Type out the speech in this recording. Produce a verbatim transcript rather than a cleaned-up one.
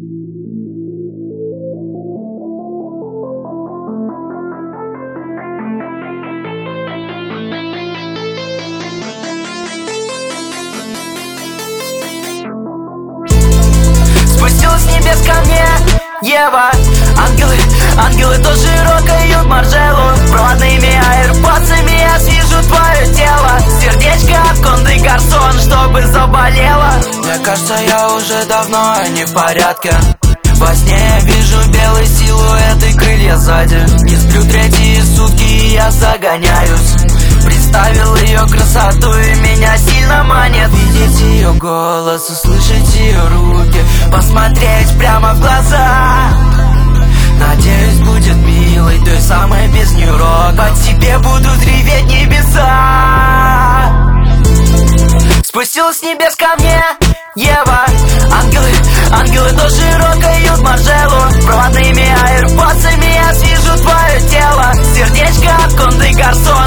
Спустилась с небес ко мне Ева. Ангелы, ангелы тоже рокают Маржеллу. Проводными аирподсами я свяжу твое тело. Сердечко от Конде Гарсон, чтобы заболело. Мне кажется, я уже давно не в порядке. Во сне я вижу белый силуэт и крылья сзади. Не сплю третьи сутки и я загоняюсь. Представил ее красоту и меня сильно манит. Видеть ее голос, услышать ее руки, посмотреть прямо в глаза. Надеюсь, будет милой, той самой без нью-рок. По тебе будут реветь небеса. Спустилась с небес ко мне Ева. Ангелы, ангелы тоже рокают Маржеллу. Проводными аирподсами я свяжу твое тело. Сердечко от Конде Гарсон,